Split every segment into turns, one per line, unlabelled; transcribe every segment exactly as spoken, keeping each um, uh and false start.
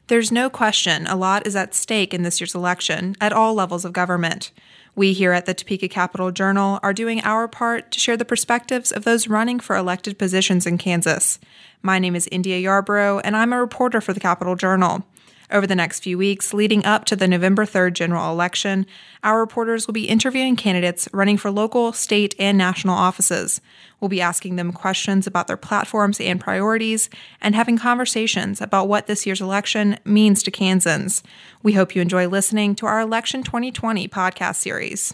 There's no question a lot is at stake in this year's election at all levels of government. We here at the Topeka Capital Journal are doing our part to share the perspectives of those running for elected positions in Kansas. My name is India Yarborough, and I'm a reporter for the Capital Journal. Over the next few weeks, leading up to the November third general election, our reporters will be interviewing candidates running for local, state, and national offices. We'll be asking them questions about their platforms and priorities, and having conversations about what this year's election means to Kansans. We hope you enjoy listening to our Election twenty twenty podcast series.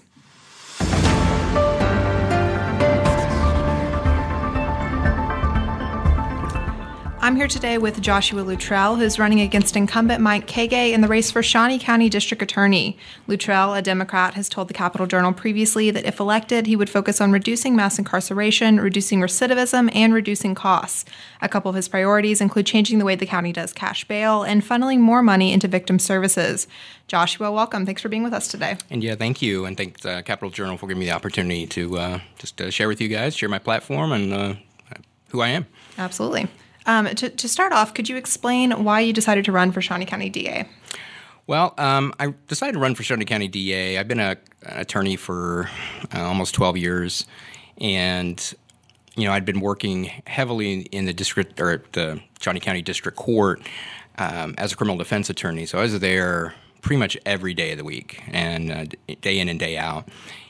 I'm here today with Joshua Luttrell, who's running against incumbent Mike Kagay in the race for Shawnee County District Attorney. Luttrell, a Democrat, has told the Capital Journal previously that if elected, he would focus on reducing mass incarceration, reducing recidivism, and reducing costs. A couple of his priorities include changing the way the county does cash bail and funneling more money into victim services. Joshua, welcome. Thanks for being with us today.
And yeah, thank you. And thank the Capital Journal for giving me the opportunity to uh, just uh, share with you guys, share my platform and uh, who I am.
Absolutely. Um, to, to start off, could you explain why you decided to run for Shawnee County D A?
Well, um, I decided to run for Shawnee County D A. I've been a, an attorney for uh, almost twelve years, and you know I'd been working heavily in the district or the Shawnee County District Court um, as a criminal defense attorney. So I was there pretty much every day of the week, and uh, day in and day out.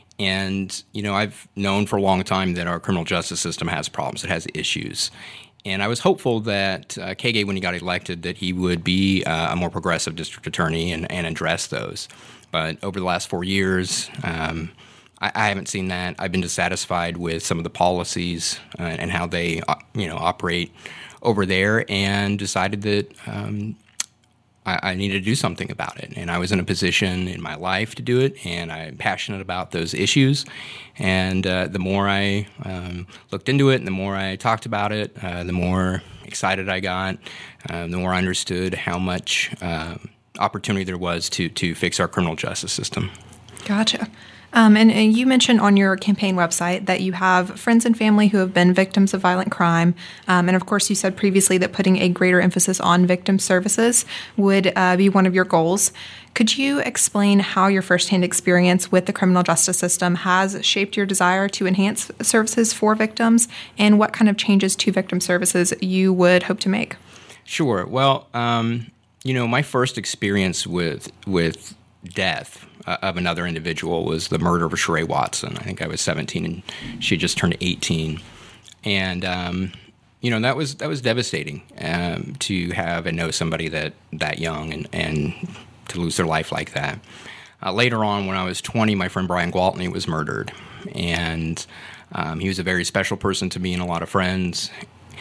And you know I've known for a long time that our criminal justice system has problems. It has issues. And I was hopeful that uh, Kagay, when he got elected, that he would be uh, a more progressive district attorney and, and address those. But over the last four years, um, I, I haven't seen that. I've been dissatisfied with some of the policies uh, and how they, uh, you know, operate over there, and decided that um, I, I needed to do something about it. And I was in a position in my life to do it, and I'm passionate about those issues. And uh, the more I um, looked into it and the more I talked about it, uh, the more excited I got, uh, the more I understood how much uh, opportunity there was to, to fix our criminal justice system.
Gotcha. Um, and, and you mentioned on your campaign website that you have friends and family who have been victims of violent crime. Um, and of course, you said previously that putting a greater emphasis on victim services would uh, be one of your goals. Could you explain how your firsthand experience with the criminal justice system has shaped your desire to enhance services for victims, and what kind of changes to victim services you would hope to make?
Sure. Well, um, you know, my first experience with with death uh, of another individual was the murder of Sheree Watson. I think I was seventeen and she just turned eighteen. And, um, you know, that was that was devastating um, to have and know somebody that, that young and, and to lose their life like that. Uh, later on, when I was twenty, my friend Brian Gwaltney was murdered. And um, he was a very special person to me and a lot of friends.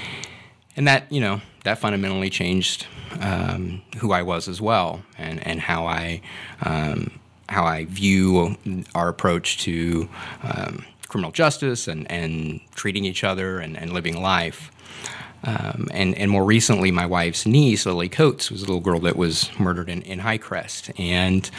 And that, you know, that fundamentally changed um, who I was as well, and, and how I um, how I view our approach to um, criminal justice and, and treating each other and, and living life. Um, and, and more recently, my wife's niece, Lily Coates, was a little girl that was murdered in, in Highcrest. And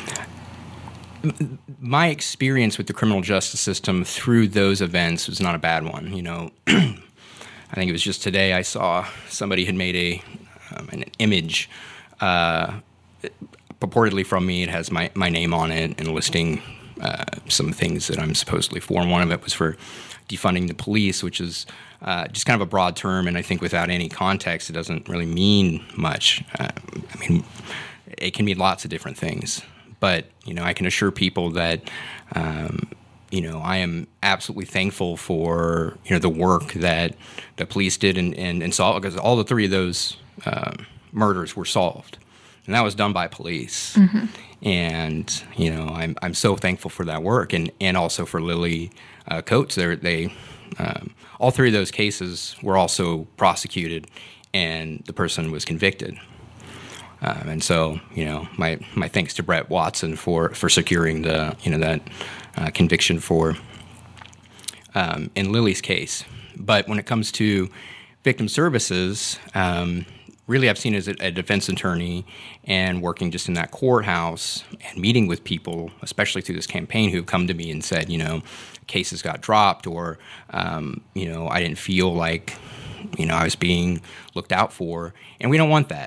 my experience with the criminal justice system through those events was not a bad one. You know, I think it was just today I saw somebody had made a um, an image uh, purportedly from me. It has my, my name on it and listing uh, some things that I'm supposedly for. And one of it was for defunding the police, which is uh, just kind of a broad term. And I think without any context, it doesn't really mean much. Uh, I mean, it can mean lots of different things. But, you know, I can assure people that um, you know, I am absolutely thankful for, you know, the work that the police did and, and, and solved, because all the three of those uh, murders were solved. And that was done by police. Mm-hmm. And, you know, I'm I'm so thankful for that work, and, and also for Lily uh, Coates. They're, they um, all three of those cases were also prosecuted, and the person was convicted. Um, and so, you know, my, my thanks to Brett Watson for, for securing the, you know, that uh, conviction for um, in Lily's case. But when it comes to victim services, um, really I've seen as a, a defense attorney and working just in that courthouse and meeting with people, especially through this campaign, who have come to me and said, you know, cases got dropped, or, um, you know, I didn't feel like, you know, I was being looked out for. And we don't want that.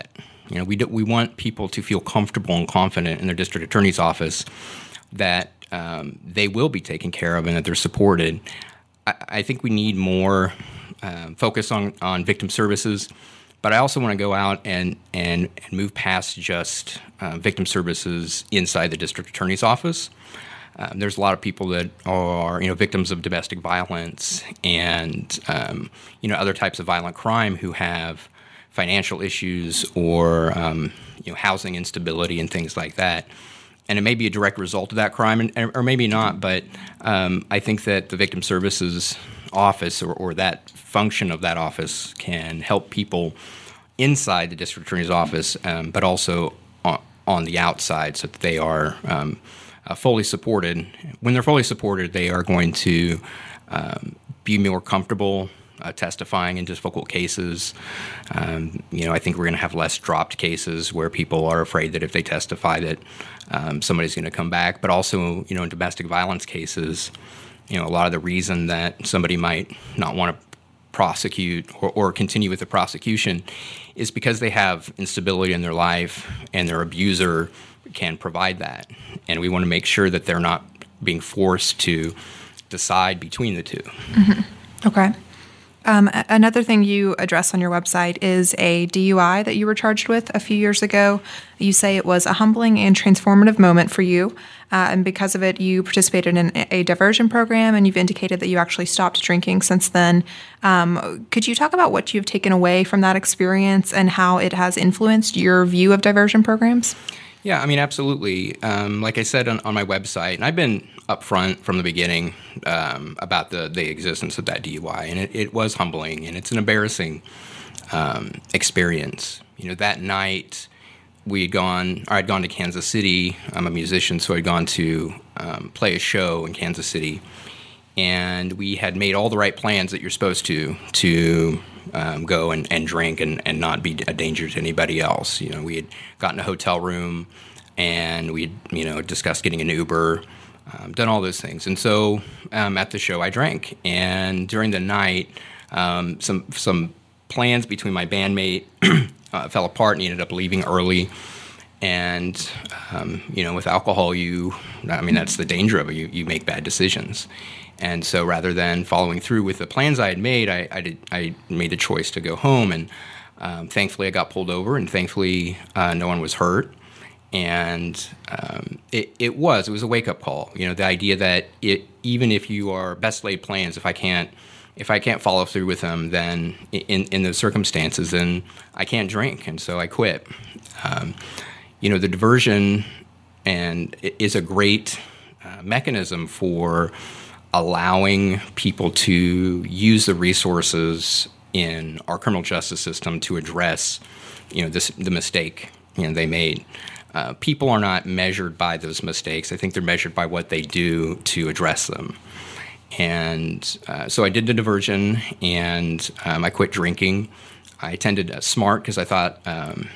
You know, we do, we want people to feel comfortable and confident in their district attorney's office that um, they will be taken care of and that they're supported. I, I think we need more um, focus on, on victim services, but I also want to go out and, and, and move past just uh, victim services inside the district attorney's office. Um, there's a lot of people that are, you know, victims of domestic violence and, um, you know, other types of violent crime who have financial issues or, um, you know, housing instability and things like that. And it may be a direct result of that crime, and, or maybe not, but um, I think that the Victim Services Office or, or that function of that office can help people inside the district attorney's office, um, but also on, on the outside so that they are um, uh, fully supported. When they're fully supported, they are going to um, be more comfortable Uh, testifying in difficult cases. Um, you know, I think we're going to have less dropped cases where people are afraid that if they testify that um, somebody's going to come back. But also, you know, in domestic violence cases, you know, a lot of the reason that somebody might not want to prosecute or, or continue with the prosecution is because they have instability in their life and their abuser can provide that. And we want to make sure that they're not being forced to decide between the two.
Mm-hmm. Okay. Um, another thing you address on your website is a D U I that you were charged with a few years ago. You say it was a humbling and transformative moment for you, uh, and because of it, you participated in a diversion program, and you've indicated that you actually stopped drinking since then. Um, could you talk about what you've taken away from that experience and how it has influenced your view of diversion programs?
Yeah, I mean, absolutely. Um, like I said on, on my website, and I've been upfront from the beginning um, about the, the existence of that D U I, and it, it was humbling, and it's an embarrassing um, experience. You know, that night we had gone, or I'd gone to Kansas City. I'm a musician, so I'd gone to um, play a show in Kansas City, and we had made all the right plans that you're supposed to to um, go and, and drink and, and not be a danger to anybody else. You know, we had gotten a hotel room, and we had, you know, discussed getting an Uber, um, done all those things. And so um, at the show, I drank. And during the night, um, some some plans between my bandmate uh, fell apart, and he ended up leaving early. And, um, you know, with alcohol, you, I mean, that's the danger of it. You, you make bad decisions. And so rather than following through with the plans I had made, I, I, did, I made a choice to go home. And um, thankfully, I got pulled over, and thankfully, uh, no one was hurt. And um, it, it was, it was a wake-up call. You know, the idea that it, even if you are best laid plans, if I can't, if I can't follow through with them, then in, in those circumstances, then I can't drink. And so I quit. Um, you know, the diversion and is a great uh, mechanism for allowing people to use the resources in our criminal justice system to address, you know, this, the mistake, you know, they made. Uh, people are not measured by those mistakes. I think they're measured by what they do to address them. And uh, so I did the diversion, and um, I quit drinking. I attended uh, SMART because I thought um,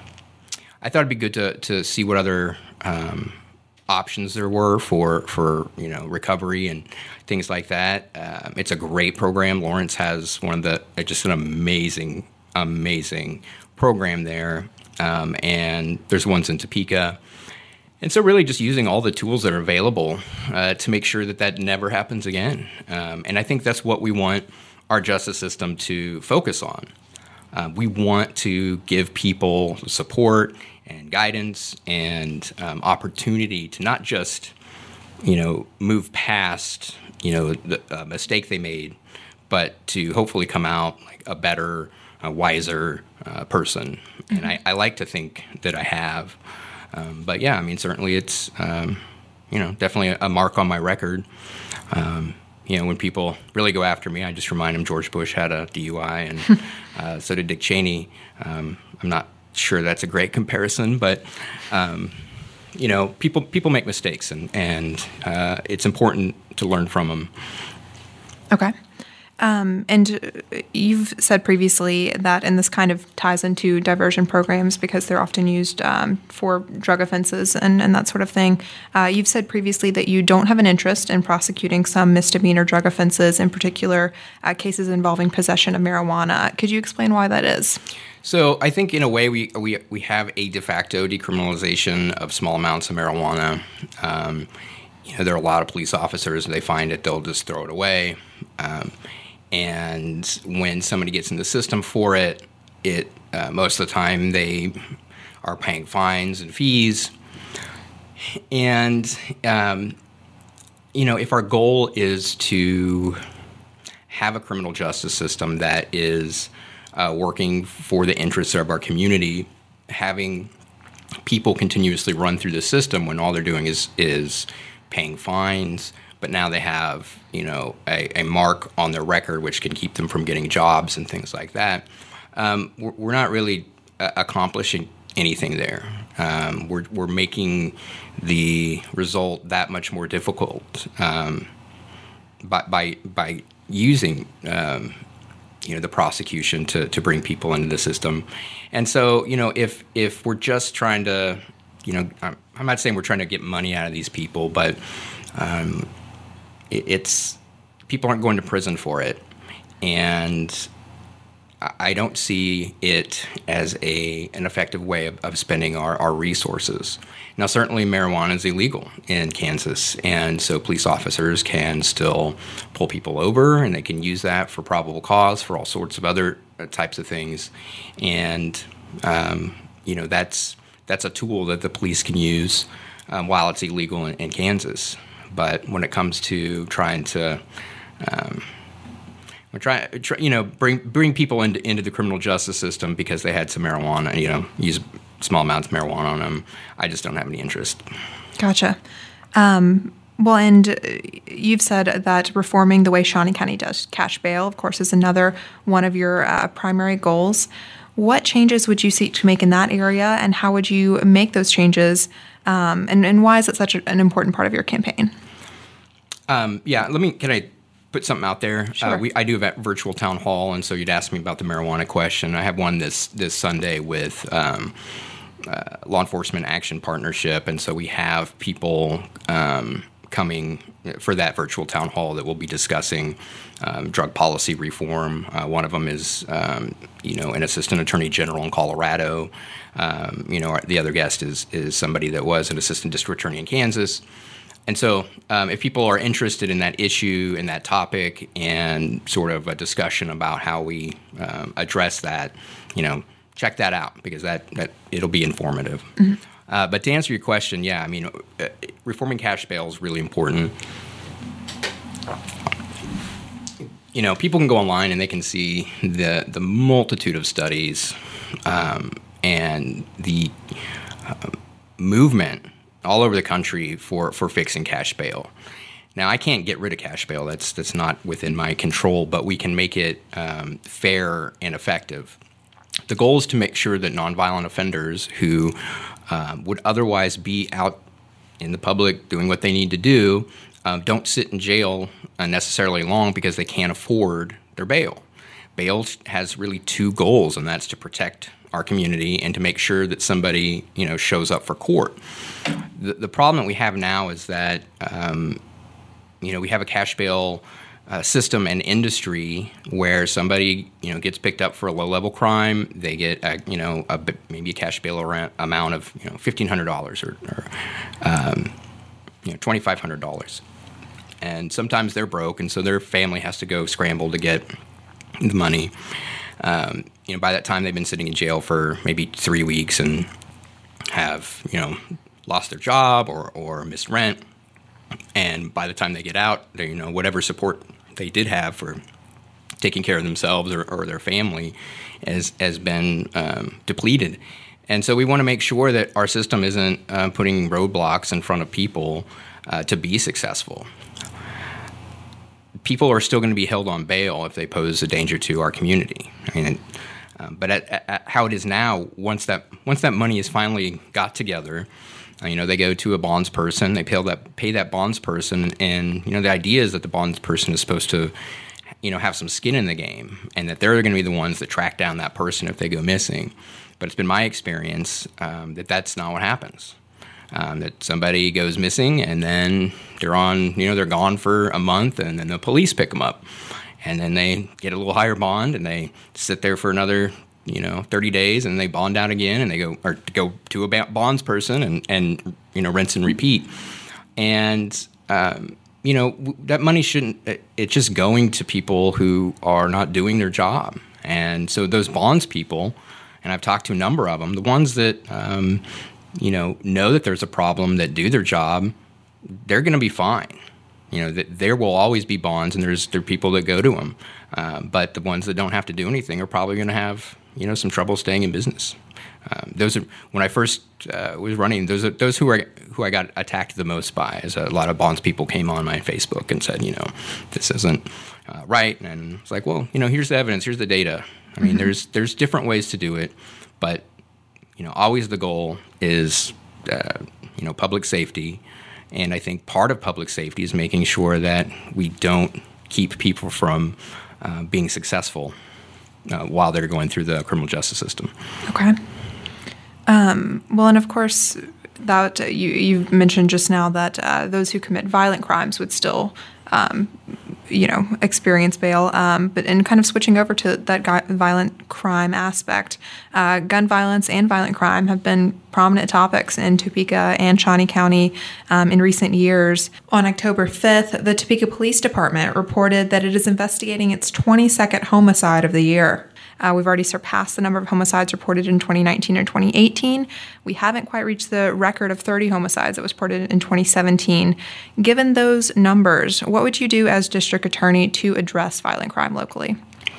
I thought it'd be good to to see what other um, options there were for for you know recovery and things like that. Um, it's a great program. Lawrence has one of the just an amazing amazing program there, um, and there's ones in Topeka. And so really just using all the tools that are available uh, to make sure that that never happens again. Um, and I think that's what we want our justice system to focus on. Uh, we want to give people support and guidance and um, opportunity to not just, you know, move past, you know, the uh, mistake they made, but to hopefully come out like a better, uh, wiser uh, person. Mm-hmm. And I, I like to think that I have. Um, but yeah, I mean, certainly it's, um, you know, definitely a, a mark on my record. Um, you know, when people really go after me, I just remind them George Bush had a D U I, and uh, so did Dick Cheney. Um, I'm not sure that's a great comparison, but, um, you know, people people make mistakes, and, and uh, it's important to learn from them.
Okay. Um, and you've said previously that, and this kind of ties into diversion programs because they're often used um, for drug offenses and, and that sort of thing. Uh, you've said previously that you don't have an interest in prosecuting some misdemeanor drug offenses, in particular uh, cases involving possession of marijuana. Could you explain why that is?
So I think in a way we we, we have a de facto decriminalization of small amounts of marijuana. Um, you know, there are a lot of police officers, they find it, they'll just throw it away. Um, And when somebody gets in the system for it, it uh, most of the time they are paying fines and fees. And, um, you know, if our goal is to have a criminal justice system that is uh, working for the interests of our community, having people continuously run through the system when all they're doing is is paying fines, but now they have, you know, a, a mark on their record which can keep them from getting jobs and things like that. Um, we're, we're not really uh, accomplishing anything there. Um, we're we're making the result that much more difficult um, by by by using um, you know the prosecution to to bring people into the system. And so, you know, if if we're just trying to, you know, I'm, I'm not saying we're trying to get money out of these people, but um, it's people aren't going to prison for it, and I don't see it as a an effective way of, of spending our, our resources. Now, certainly marijuana is illegal in Kansas, and so police officers can still pull people over, and they can use that for probable cause for all sorts of other types of things. And um, you know, that's that's a tool that the police can use um, while it's illegal in, in Kansas. But when it comes to trying to, um, we're trying, try, you know, bring bring people into into the criminal justice system because they had some marijuana, you know, use small amounts of marijuana on them, I just don't have any interest.
Gotcha. Um, well, and you've said that reforming the way Shawnee County does cash bail, of course, is another one of your uh, primary goals. What changes would you seek to make in that area, and how would you make those changes? Um, and, and why is it such a, an important part of your campaign?
Um, yeah, let me, can I put something out there?
Sure.
Uh, we, I do have a virtual town hall, and so you'd ask me about the marijuana question. I have one this, this Sunday with um, uh, Law Enforcement Action Partnership, and so we have people um, coming for that virtual town hall that will be discussing um, drug policy reform. Uh, one of them is, um, you know, an assistant attorney general in Colorado. Um, you know, the other guest is is somebody that was an assistant district attorney in Kansas. And so um, if people are interested in that issue and that topic and sort of a discussion about how we um, address that, you know, check that out because that, that it'll be informative. Mm-hmm. Uh, but to answer your question, yeah, I mean, uh, reforming cash bail is really important. You know, people can go online and they can see the the multitude of studies um, and the uh, movement all over the country for, for fixing cash bail. Now, I can't get rid of cash bail. That's that's not within my control, but we can make it um, fair and effective. The goal is to make sure that nonviolent offenders who um, would otherwise be out in the public doing what they need to do uh, don't sit in jail unnecessarily long because they can't afford their bail. Bail has really two goals, and that's to protect our community and to make sure that somebody, you know, shows up for court. The, the problem that we have now is that, um, you know, we have a cash bail uh, system and industry where somebody, you know, gets picked up for a low-level crime. They get, a, you know, a, maybe a cash bail amount of, you know, fifteen hundred dollars or, or um, you know, twenty-five hundred dollars. And sometimes they're broke, and so their family has to go scramble to get the money. Um, you know, by that time they've been sitting in jail for maybe three weeks and have, you know, lost their job or, or missed rent. And by the time they get out, they, you know, whatever support they did have for taking care of themselves or, or their family has, has been um, depleted. And so we want to make sure that our system isn't uh, putting roadblocks in front of people uh, to be successful. People are still going to be held on bail if they pose a danger to our community. I mean, um, but at, at how it is now, once that once that money is finally got together, uh, you know, they go to a bonds person, they pay that pay that bonds person, and you know, the idea is that the bonds person is supposed to you know, have some skin in the game, and that they're going to be the ones that track down that person if they go missing. But it's been my experience um, that that's not what happens. Um, that somebody goes missing, and then they're on, you know, they're gone for a month, and then the police pick them up, and then they get a little higher bond, and they sit there for another, you know, thirty days, and they bond out again, and they go or go to a bonds person, and and you know, rinse and repeat, and um, you know, that money shouldn't. It's just going to people who are not doing their job, and so those bonds people, and I've talked to a number of them, the ones that. Um, you know, know that there's a problem, that do their job, they're going to be fine. You know, that there will always be bonds, and there's there are people that go to them. Uh, but the ones that don't have to do anything are probably going to have, you know, some trouble staying in business. Um, those are when I first uh, was running. Those are those who are who I got attacked the most by. As a lot of bonds people came on my Facebook and said, you know, this isn't uh, right. And it's like, well, you know, here's the evidence, here's the data. I mean, mm-hmm. there's there's different ways to do it, but you know, always the goal is, uh, you know, public safety. And I think part of public safety is making sure that we don't keep people from uh, being successful uh, while they're going through the criminal justice system.
Okay. Um, well, and of course, that you you mentioned just now that uh, those who commit violent crimes would still, um, you know, experience bail. Um, but in kind of switching over to that guy, violent crime aspect, uh, gun violence and violent crime have been prominent topics in Topeka and Shawnee County um, in recent years. On October fifth, the Topeka Police Department reported that it is investigating its twenty-second homicide of the year. Uh, we've already surpassed the number of homicides reported in twenty nineteen or twenty eighteen. We haven't quite reached the record of thirty homicides that was reported in twenty seventeen. Given those numbers, what would you do as district attorney to address violent crime locally?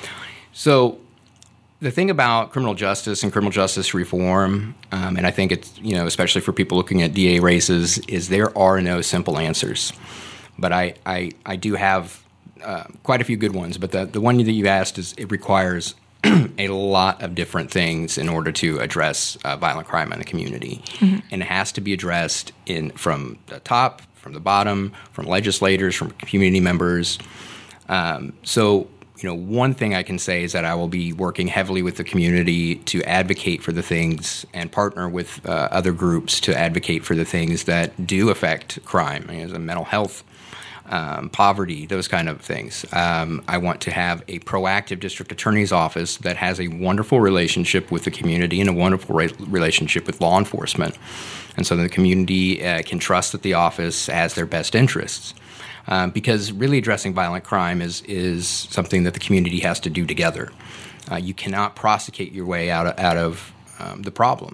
So the thing about criminal justice and criminal justice reform, um, and I think it's, you know, especially for people looking at D A races, is there are no simple answers. But I, I, I do have uh, quite a few good ones. But the, the one that you asked is it requires a lot of different things in order to address uh, violent crime in the community. Mm-hmm. And it has to be addressed in from the top, from the bottom, from legislators, from community members. Um, so, you know, one thing I can say is that I will be working heavily with the community to advocate for the things and partner with uh, other groups to advocate for the things that do affect crime, I mean, as a mental health, Um, poverty, those kind of things. Um, I want to have a proactive district attorney's office that has a wonderful relationship with the community and a wonderful re- relationship with law enforcement. And so the community uh, can trust that the office has their best interests. Um, because really addressing violent crime is, is something that the community has to do together. Uh, you cannot prosecute your way out of, out of um, the problem.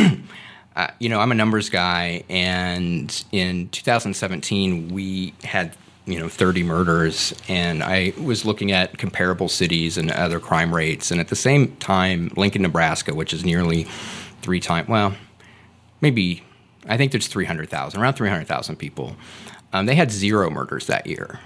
uh, you know, I'm a numbers guy, and in two thousand seventeen, we had you know, thirty murders, and I was looking at comparable cities and other crime rates, and at the same time, Lincoln, Nebraska, which is nearly three times, well, maybe, I think there's three hundred thousand, around three hundred thousand people. Um, they had zero murders that year,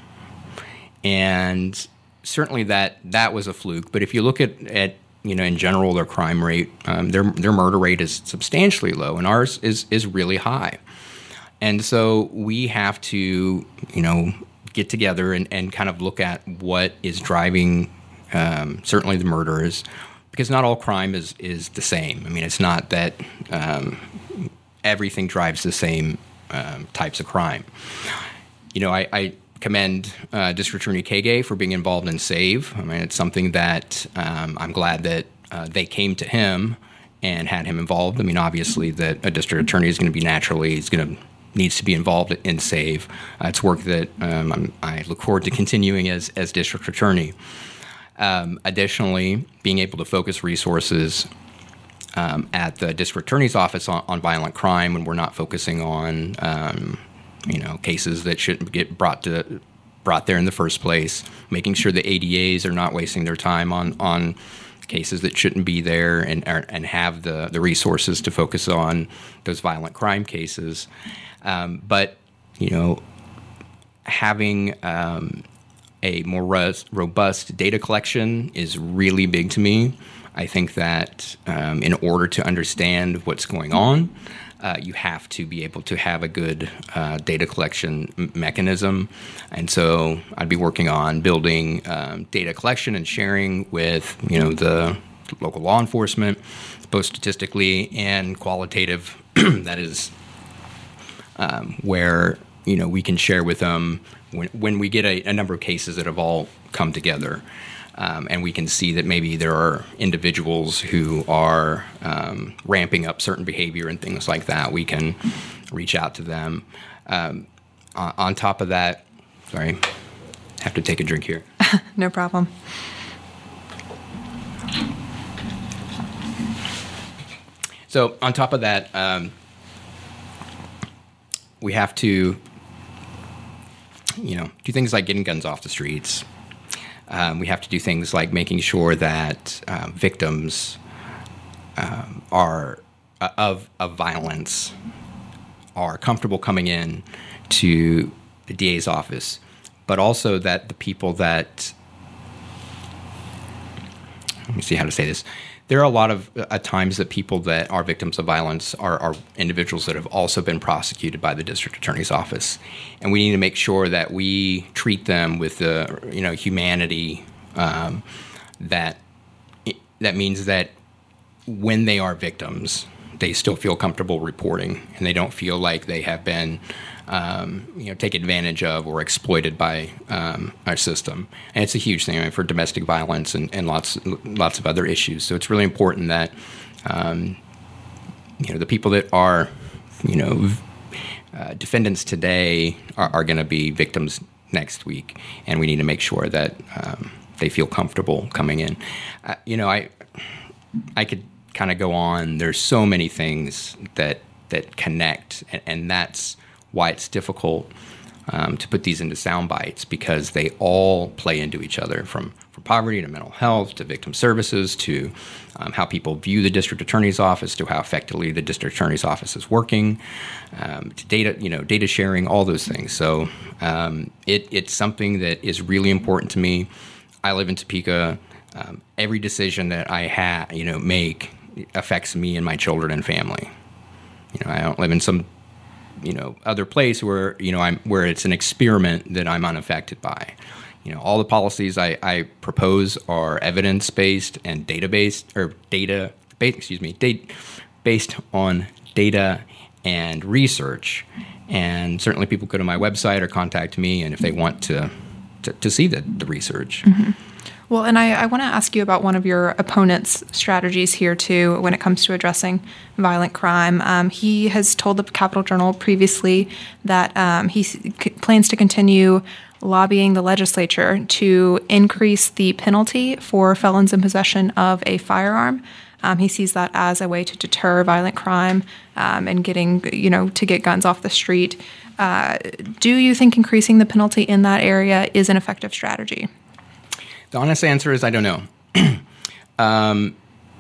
and certainly that that was a fluke. But if you look at, at you know, in general, their crime rate, um, their their murder rate is substantially low, and ours is is really high. And so we have to, you know, get together and, and kind of look at what is driving um, certainly the murders, because not all crime is, is the same. I mean, it's not that um, everything drives the same um, types of crime. You know, I, I commend uh, District Attorney Kage for being involved in SAVE. I mean, it's something that um, I'm glad that uh, they came to him and had him involved. I mean, obviously that a district attorney is going to be naturally, he's going to needs to be involved in SAVE. Uh, it's work that um, I'm, I look forward to continuing as, as district attorney. Um, additionally, being able to focus resources um, at the district attorney's office on, on violent crime when we're not focusing on, um, you know, cases that shouldn't get brought to brought there in the first place, making sure the A D As are not wasting their time on on cases that shouldn't be there, and and have the, the resources to focus on those violent crime cases. Um, but, you know, having um, a more res- robust data collection is really big to me. I think that um, in order to understand what's going on, uh, you have to be able to have a good uh, data collection m- mechanism. And so I'd be working on building um, data collection and sharing with, you know, the local law enforcement, both statistically and qualitative. That is um, where, you know, we can share with them when, when we get a, a number of cases that have all come together. Um, and we can see that maybe there are individuals who are um, ramping up certain behavior and things like that. We can reach out to them. Um, on, on top of that, sorry, have to take a drink here.
No problem.
So on top of that, um, we have to, you know, do things like getting guns off the streets. Um, we have to do things like making sure that um, victims um, are uh, of of violence are comfortable coming in to the D A's office, but also that the people that, let me see how to say this. There are a lot of uh, times that people that are victims of violence are, are individuals that have also been prosecuted by the district attorney's office, and we need to make sure that we treat them with the you know humanity um, that that means that when they are victims, they still feel comfortable reporting, and they don't feel like they have been um, you know taken advantage of or exploited by um, our system. And it's a huge thing, I mean, for domestic violence and, and lots lots of other issues. So it's really important that um, you know the people that are you know uh, defendants today are, are going to be victims next week, and we need to make sure that um, they feel comfortable coming in. Uh, you know, I I could kind of go on. There's so many things that that connect, and, and that's why it's difficult um, to put these into sound bites, because they all play into each other, from, from poverty to mental health to victim services to um, how people view the district attorney's office to how effectively the district attorney's office is working, um, to data, you know, data sharing, all those things. So um, it, it's something that is really important to me. I live in Topeka. Um, every decision that I ha- you know, make affects me and my children and family. You know, I don't live in some, you know, other place where, you know, I'm where it's an experiment that I'm unaffected by. You know, all the policies I, I propose are evidence-based and data-based, or data, based, excuse me, data, based on data and research. And certainly people go to my website or contact me, and if they want to, to, to see the, the research.
Mm-hmm. Well, and I, I want to ask you about one of your opponent's strategies here, too, when it comes to addressing violent crime. Um, he has told the Capital Journal previously that um, he c- plans to continue lobbying the legislature to increase the penalty for felons in possession of a firearm. Um, he sees that as a way to deter violent crime um, and getting, you know, to get guns off the street. Uh, do you think increasing the penalty in that area is an effective strategy?
The honest answer is I don't know. um,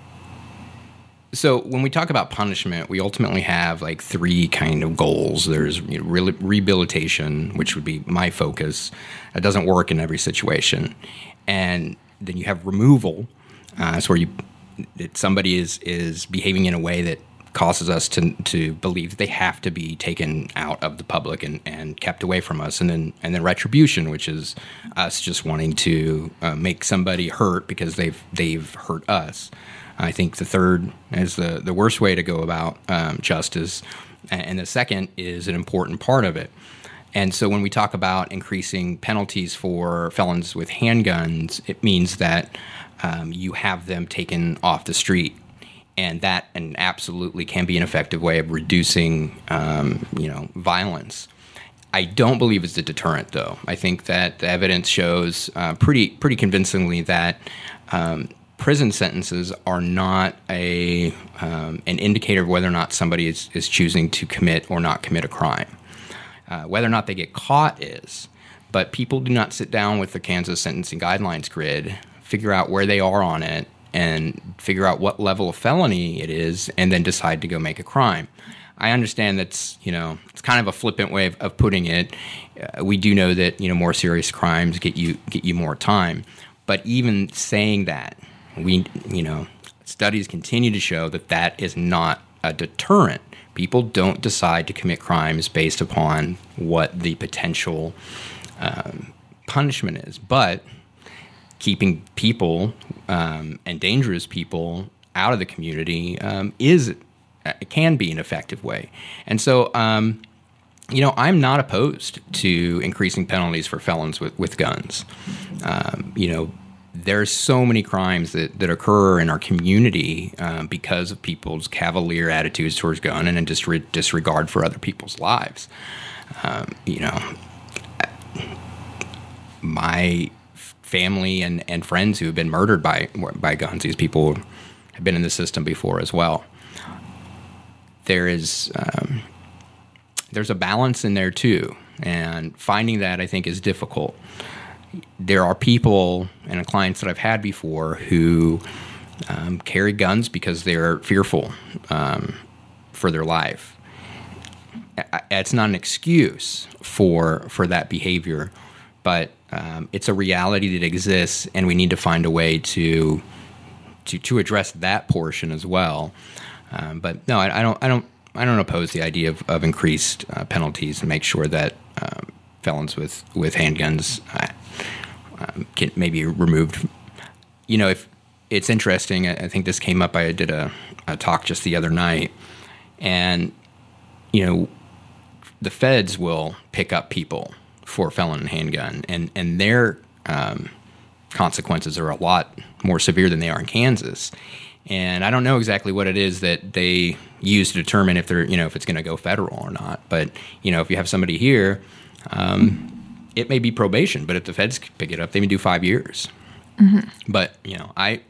so when we talk about punishment, we ultimately have like three kind of goals. There's you know, re- rehabilitation, which would be my focus. It doesn't work in every situation. And then you have removal. Uh, that's where you that somebody is is behaving in a way that causes us to to believe that they have to be taken out of the public and, and kept away from us. And then and then retribution, which is us just wanting to uh, make somebody hurt because they've they've hurt us. I think the third is the, the worst way to go about um, justice, and the second is an important part of it. And so when we talk about increasing penalties for felons with handguns, it means that um, you have them taken off the street. And that and absolutely can be an effective way of reducing, um, you know, violence. I don't believe it's a deterrent, though. I think that the evidence shows uh, pretty pretty convincingly that um, prison sentences are not a um, an indicator of whether or not somebody is, is choosing to commit or not commit a crime. Uh, whether or not they get caught is. But people do not sit down with the Kansas Sentencing Guidelines grid, figure out where they are on it, and figure out what level of felony it is, and then decide to go make a crime. I understand that's, you know, it's kind of a flippant way of, of putting it. Uh, we do know that, you know, more serious crimes get you get you more time. But even saying that, we, you know, studies continue to show that that is not a deterrent. People don't decide to commit crimes based upon what the potential um, punishment is, but keeping people um, and dangerous people out of the community um, is it can be an effective way. And so, um, you know, I'm not opposed to increasing penalties for felons with, with guns. Um, you know, there's so many crimes that, that occur in our community um, because of people's cavalier attitudes towards gun and a disre- disregard for other people's lives. Um, you know, my family and, and friends who have been murdered by by guns, these people have been in the system before as well. There is um, there's a balance in there too, and finding that I think is difficult. There are people and clients that I've had before who um, carry guns because they're fearful um, for their life. It's not an excuse for for that behavior, but um, it's a reality that exists, and we need to find a way to to to address that portion as well. Um, but no, I, I don't I don't I don't oppose the idea of, of increased uh, penalties and make sure that um, felons with with handguns uh, um, can maybe removed. You know, if it's interesting, I, I think this came up. I did a, a talk just the other night, and you know, the feds will pick up people for felon and handgun, and and their um, consequences are a lot more severe than they are in Kansas. And I don't know exactly what it is that they use to determine if they're, you know, if it's going to go federal or not. But you know, if you have somebody here, um, it may be probation. But if the feds pick it up, they may do five years. Mm-hmm. But you know, I,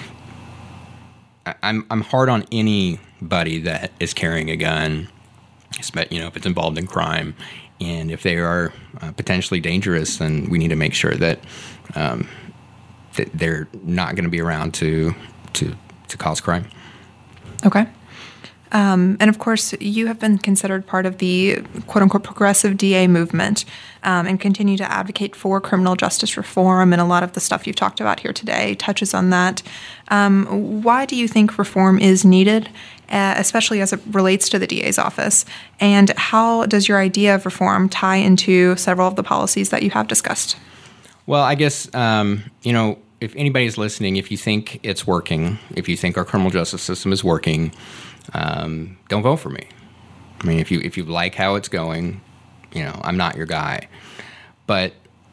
I I'm I'm hard on anybody that is carrying a gun, you know, if it's involved in crime, and if they are uh, potentially dangerous, then we need to make sure that um, that they're not going to be around to to to cause crime.
Okay. Um, and of course, you have been considered part of the quote-unquote progressive D A movement um, and continue to advocate for criminal justice reform, and a lot of the stuff you've talked about here today touches on that. Um, why do you think reform is needed, uh, especially as it relates to the D A's office? And how does your idea of reform tie into several of the policies that you have discussed?
Well, I guess, um, you know, if anybody's listening, if you think it's working, if you think our criminal justice system is working, um, don't vote for me. I mean, if you if you like how it's going, you know, I'm not your guy. But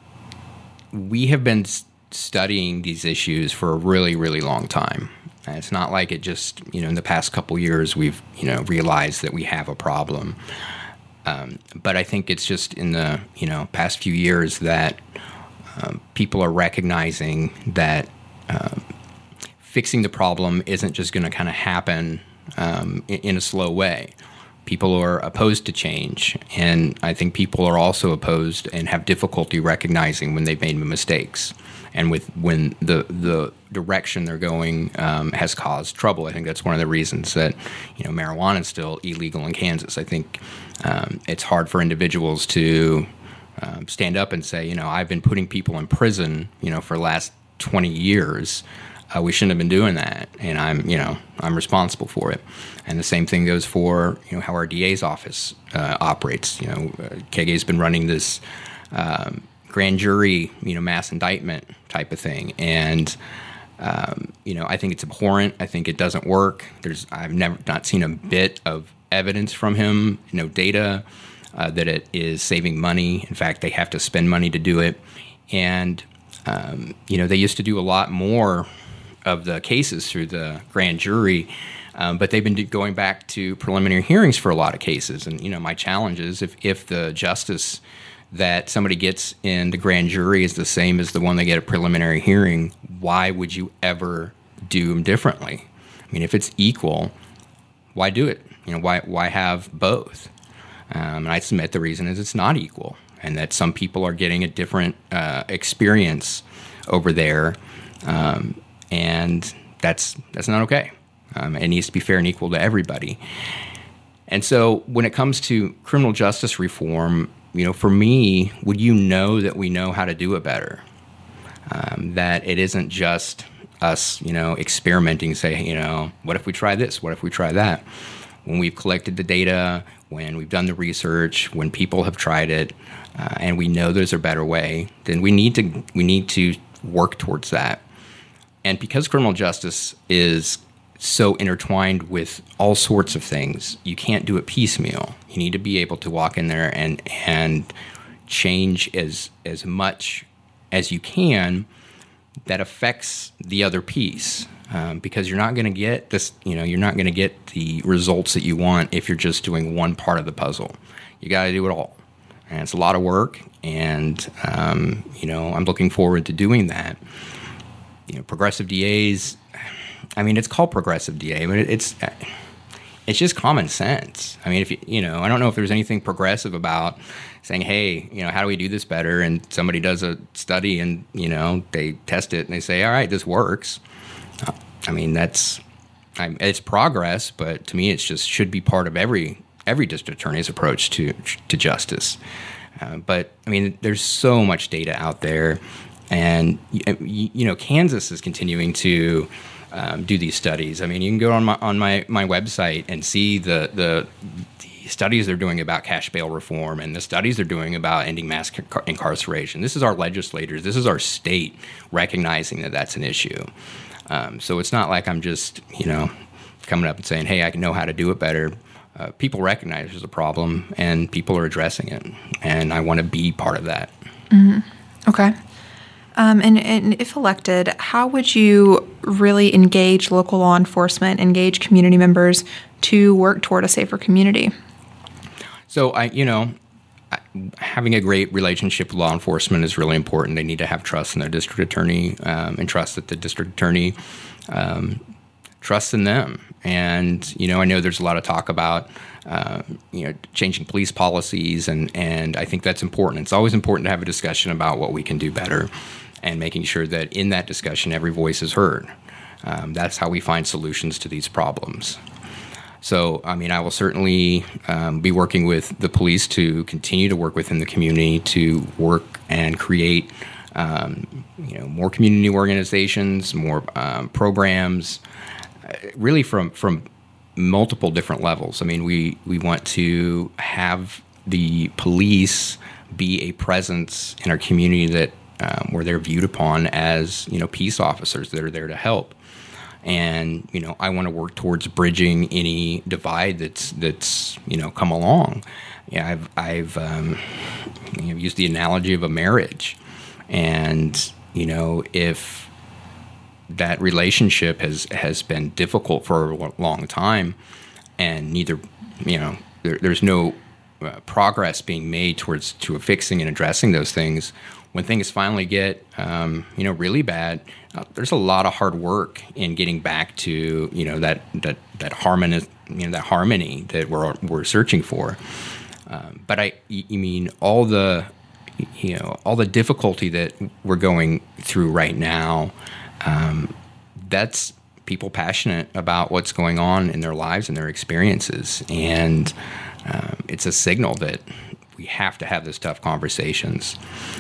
we have been studying these issues for a really, really long time. And it's not like it just, you know, in the past couple years we've, you know, realized that we have a problem. Um, but I think it's just in the, you know, past few years that Um, people are recognizing that um, fixing the problem isn't just going to kind of happen um, in, in a slow way. People are opposed to change, and I think people are also opposed and have difficulty recognizing when they've made mistakes and with when the the direction they're going um, has caused trouble. I think that's one of the reasons that, you know, marijuana is still illegal in Kansas. I think um, it's hard for individuals to Um, stand up and say, you know, I've been putting people in prison, you know, for the last twenty years. Uh, we shouldn't have been doing that, and I'm, you know, I'm responsible for it. And the same thing goes for, you know, how our D A's office uh, operates. You know, uh, K G A's been running this um, grand jury, you know, mass indictment type of thing, and um, you know, I think it's abhorrent. I think it doesn't work. There's, I've never not seen a bit of evidence from him, no data. Uh, that it is saving money. In fact, they have to spend money to do it. And, um, you know, they used to do a lot more of the cases through the grand jury, um, but they've been do- going back to preliminary hearings for a lot of cases. And, you know, my challenge is if, if the justice that somebody gets in the grand jury is the same as the one they get at preliminary hearing, why would you ever do them differently? I mean, if it's equal, why do it? You know, why why have both? Um, and I submit the reason is it's not equal, and that some people are getting a different uh, experience over there, um, and that's that's not okay. Um, it needs to be fair and equal to everybody. And so when it comes to criminal justice reform, you know, for me, would you know that we know how to do it better? Um, that it isn't just us, you know, experimenting, say, you know, what if we try this? What if we try that? When we've collected the data, when we've done the research, when people have tried it, uh, and we know there's a better way, then we need to we need to work towards that. And because criminal justice is so intertwined with all sorts of things, you can't do it piecemeal. You need to be able to walk in there and and change as as much as you can that affects the other piece. Um, because you're not going to get this, you know, you're not going to get the results that you want if you're just doing one part of the puzzle. You got to do it all, and it's a lot of work. And um, you know, I'm looking forward to doing that. You know, progressive D As. I mean, it's called progressive D A, but it, it's it's just common sense. I mean, if you, you know, I don't know if there's anything progressive about saying, hey, you know, how do we do this better? And somebody does a study, and you know, they test it, and they say, all right, this works. I mean, that's I, it's progress, but to me, it's just should be part of every every district attorney's approach to to justice. Uh, but I mean, there's so much data out there, and you, you know, Kansas is continuing to um, do these studies. I mean, you can go on my on my, my website and see the, the the studies they're doing about cash bail reform and the studies they're doing about ending mass incarceration. This is our legislators. This is our state recognizing that that's an issue. Um, so it's not like I'm just, you know, coming up and saying, hey, I know how to do it better. Uh, people recognize there's a problem, and people are addressing it, and I want to be part of that.
Mm-hmm. Okay. Um, and, and if elected, how would you really engage local law enforcement, engage community members to work toward a safer community?
So, I, you know, having a great relationship with law enforcement is really important. They need to have trust in their district attorney, um, and trust that the district attorney um, trusts in them. And, you know, I know there's a lot of talk about, uh, you know, changing police policies, and, and I think that's important. It's always important to have a discussion about what we can do better, and making sure that in that discussion every voice is heard. Um, that's how we find solutions to these problems. So, I mean, I will certainly um, be working with the police to continue to work within the community to work and create, um, you know, more community organizations, more um, programs, uh, really from from multiple different levels. I mean, we, we want to have the police be a presence in our community that um, where they're viewed upon as, you know, peace officers that are there to help. And, you know, I want to work towards bridging any divide that's, that's you know, come along. Yeah, I've, I've um, you know, used the analogy of a marriage. And, you know, if that relationship has, has been difficult for a long time, and neither, you know, there, there's no uh, progress being made towards to fixing and addressing those things, when things finally get, um, you know, really bad, uh, there's a lot of hard work in getting back to, you know, that that that harmony, you know, that harmony that we're we're searching for. Um, but I, you mean all the, you know, all the difficulty that we're going through right now. Um, that's people passionate about what's going on in their lives and their experiences, and um, it's a signal that we have to have those tough conversations.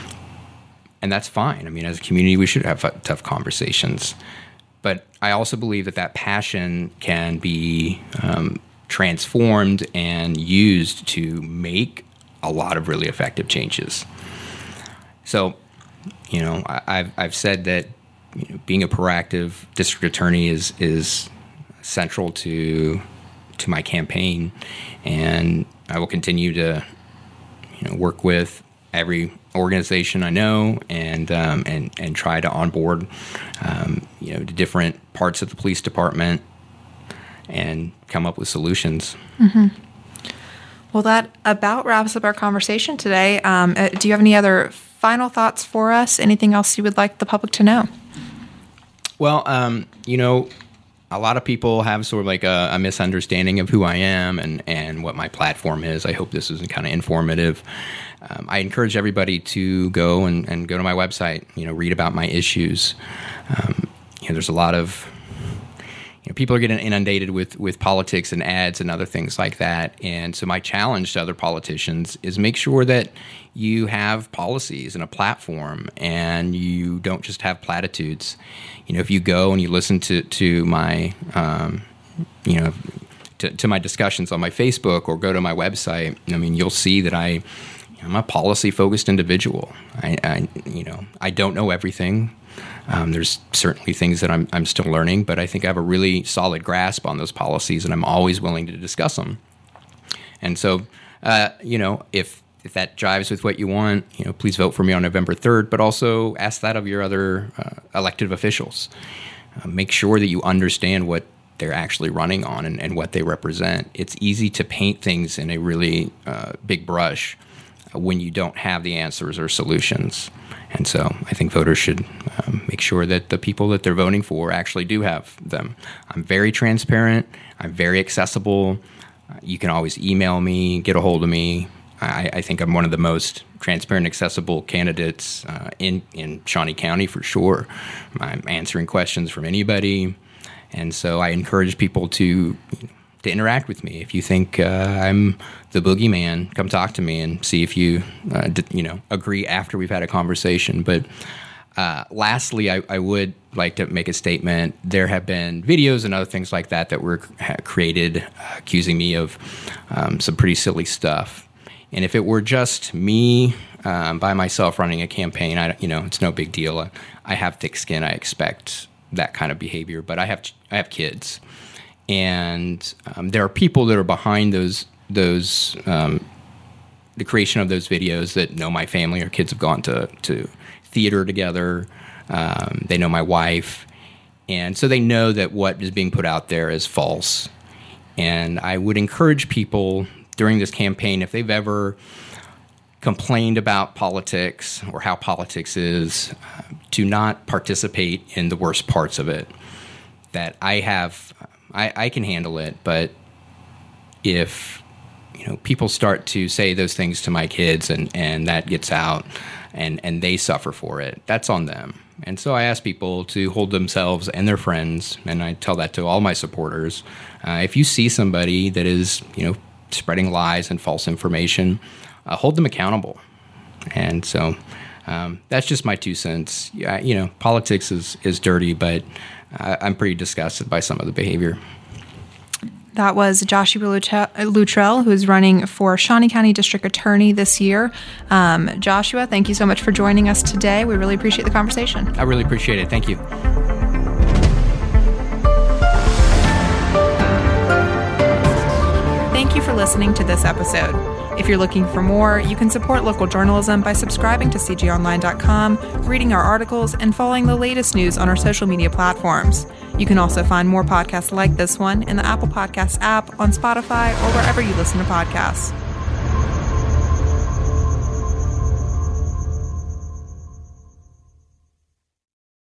And that's fine. I mean, as a community, we should have tough conversations. But I also believe that that passion can be um, transformed and used to make a lot of really effective changes. So, you know, I, I've I've said that, you know, being a proactive district attorney is is central to to my campaign, and I will continue to, you know, work with every organization I know, and um, and and try to onboard, um, you know, the different parts of the police department, and come up with solutions.
Mm-hmm. Well, that about wraps up our conversation today. Um, uh, do you have any other final thoughts for us? Anything else you would like the public to know?
Well, um, you know, a lot of people have sort of like a, a misunderstanding of who I am and, and what my platform is. I hope this is kind of informative. Um, I encourage everybody to go and, and go to my website, you know, read about my issues. Um, you know, there's a lot of, you know, people are getting inundated with, with politics and ads and other things like that. And so my challenge to other politicians is make sure that you have policies and a platform, and you don't just have platitudes. You know, if you go and you listen to, to my, um, you know, to, to my discussions on my Facebook or go to my website, I mean, you'll see that I, I'm a policy-focused individual. I, I, you know, I don't know everything. Um, there's certainly things that I'm, I'm still learning, but I think I have a really solid grasp on those policies, and I'm always willing to discuss them. And so, uh, you know, if if that jives with what you want, you know, please vote for me on November third, but also ask that of your other uh, elected officials. Uh, make sure that you understand what they're actually running on and, and what they represent. It's easy to paint things in a really uh, big brush when you don't have the answers or solutions. And so I think voters should um, make sure that the people that they're voting for actually do have them. I'm very transparent. I'm very accessible. Uh, you can always email me, get a hold of me. I, I think I'm one of the most transparent, accessible candidates uh, in, in Shawnee County for sure. I'm answering questions from anybody. And so I encourage people to to interact with me. If you think uh, I'm the boogeyman, come talk to me and see if you, uh, d- you know, agree after we've had a conversation. But uh, lastly, I, I would like to make a statement. There have been videos and other things like that that were created uh, accusing me of um, some pretty silly stuff. And if it were just me um, by myself running a campaign, I, you know, it's no big deal. I, I have thick skin. I expect that kind of behavior. But I have I have kids. And um, there are people that are behind those, those um, the creation of those videos that know my family. Our kids have gone to, to theater together. Um, they know my wife. And so they know that what is being put out there is false. And I would encourage people during this campaign, if they've ever complained about politics or how politics is, uh, to not participate in the worst parts of it. That I have... I, I can handle it, but if you know people start to say those things to my kids and, and that gets out and, and they suffer for it, that's on them. And so I ask people to hold themselves and their friends, and I tell that to all my supporters. Uh, if you see somebody that is you know spreading lies and false information, uh, hold them accountable. And so um, that's just my two cents. Yeah, you know, politics is, is dirty, but I'm pretty disgusted by some of the behavior.
That was Joshua Luttrell, who is running for Shawnee County District Attorney this year. Um, Joshua, thank you so much for joining us today. We really appreciate the conversation.
I really appreciate it. Thank you.
Thank you for listening to this episode. If you're looking for more, you can support local journalism by subscribing to C G online dot com, reading our articles, and following the latest news on our social media platforms. You can also find more podcasts like this one in the Apple Podcasts app, on Spotify, or wherever you listen to podcasts.